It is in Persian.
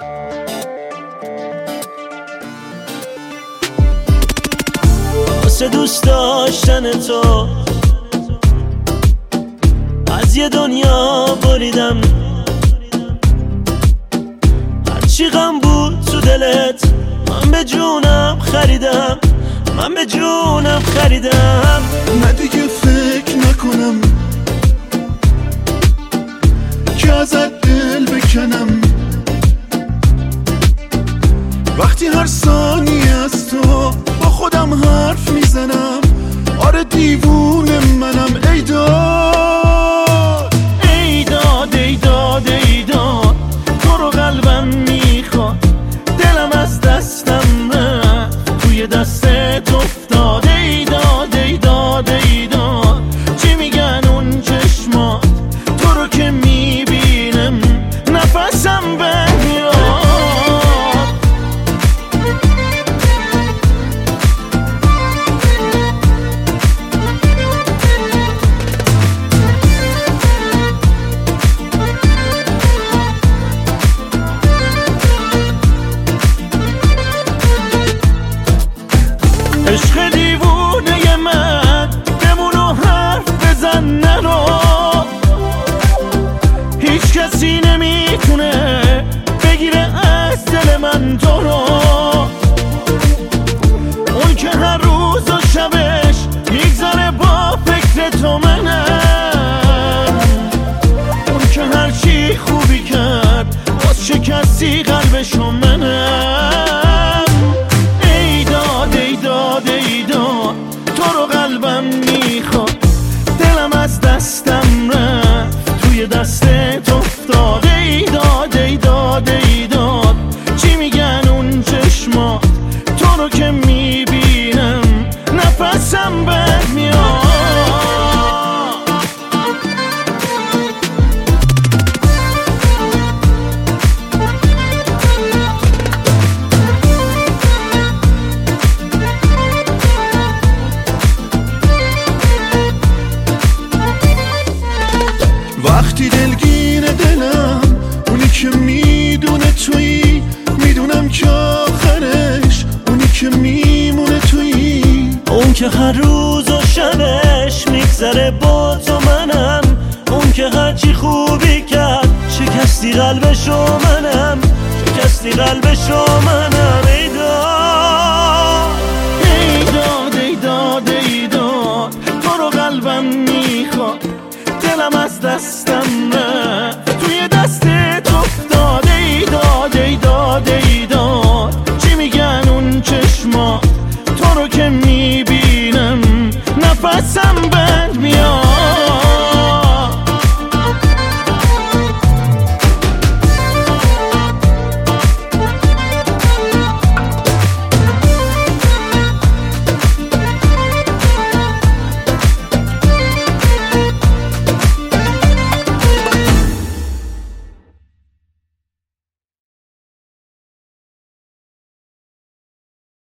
واسه دوست داشتن تو از یه دنیا بریدم، هرچی غم بود تو دلت من به جونم خریدم، من به جونم خریدم. نه دیگه فکر نکنم که ازت دل بکنم، وقتی هر ثانیه از تو با خودم حرف میزنم. آره دیوونه منم. ای داد ای داد ای داد ای داد، تو رو قلبم میخواد، دلم از دستم رفت توی دستت افتاد. ای داد ای داد ای داد، چی میگن اون چشمات، تو رو که میبینم نفسم بمیاد. عشق دیوونه من بمونو حرف بزن نرو، هیچ کسی نمیتونه بگیره از دل من تو رو. اون که هر روز و شبش میگذره با فکر تو منم، اون که هر چی خوبی کرد باز شکستی قلبشو منم. ای داد ای داد ای داد، تو رو قلبم میخواد، دلم از دستم رفت توی دستت افتاد. ای داد ای داد ای داد، چی میگن اون چشمات، تو رو که میبینم نفسم برمیاد. وقتی دلگیر دلم اونی که میدونه تویی، میدونم که آخرش اونی که میمونه تویی. اون که هر روز و شبش میگذره با تو منم، اون که هرچی خوبی کرد شکستی قلبشو منم، شکستی قلبشو منم. ای داد ای داد ای داد ای داد، تو رو قلبم میخواد، دلم از دستم رفت توی دستت افتاد. ای داد ای داد ای داد، چی میگن اون چشمات،